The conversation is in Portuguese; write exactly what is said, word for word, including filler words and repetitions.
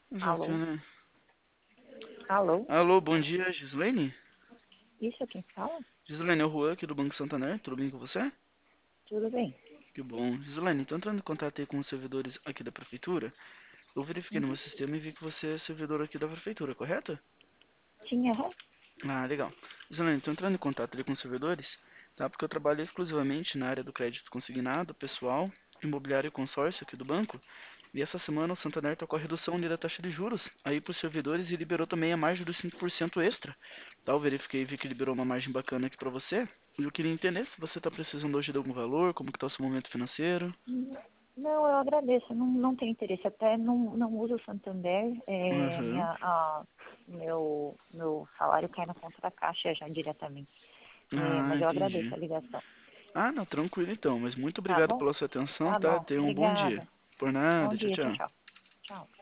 Joca, Alô? né? Alô? Alô, bom dia, Gislaine? Isso é quem fala? Gislaine, é o Juan aqui do Banco Santander, tudo bem com você? Tudo bem? Que bom. Gislaine, tô entrando em contato aí com os servidores aqui da prefeitura. Eu verifiquei no meu Uhum. sistema e vi que você é servidor aqui da prefeitura, correto? Sim, aham. Ah, legal. Gislaine, tô entrando em contato ali com os servidores, tá? Porque eu trabalho exclusivamente na área do crédito consignado, pessoal, imobiliário e consórcio aqui do banco. E essa semana o Santander está com a redução ali da taxa de juros aí para os servidores e liberou também a margem dos cinco por cento extra. Tá, eu verifiquei e vi que liberou uma margem bacana aqui para você. E eu queria entender se você está precisando hoje de algum valor, como que está o seu momento financeiro. Hum, Não, eu agradeço. Não, não tenho interesse. Até não, não uso o Santander. É, Aham. minha, a, meu, meu salário cai na conta da Caixa já diretamente. É, Ah, mas eu agradeço entendi. a ligação. Ah, não, tranquilo então. Mas muito Tá obrigado bom? pela sua atenção, Tá tá? bom. Tenha um bom dia. Obrigada. Por Bom nada, tchau, dia. Tchau, tchau. tchau. Tchau.